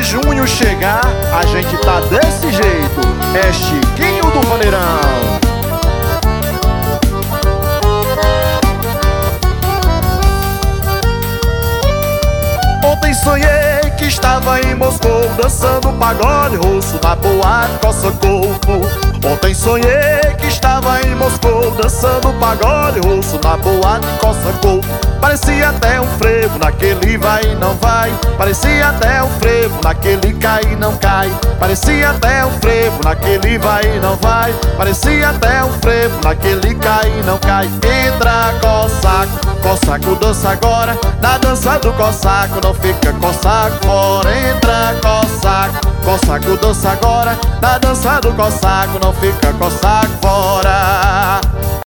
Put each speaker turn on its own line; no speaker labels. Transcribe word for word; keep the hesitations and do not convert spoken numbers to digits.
de junho chegar, a gente tá desse jeito. É Chiquinho do Vaneirão. Ontem sonhei que estava em Moscou, dançando pagode russo na boate Coça Corpo. Ontem sonhei que estava em Moscou, dançando pagode russo na boate Coça Corpo. Parecia até um frevo naquele vai e não vai. Parecia até um frevo naquele cai e não cai. Parecia até um frevo naquele vai e não vai. Parecia até um frevo naquele cai e não cai. Entra, cossaco, cossaco dança agora. Na dança do cossaco não fica cossaco fora. Entra, cossaco, cossaco dança agora. Na dança do cossaco não fica cossaco fora.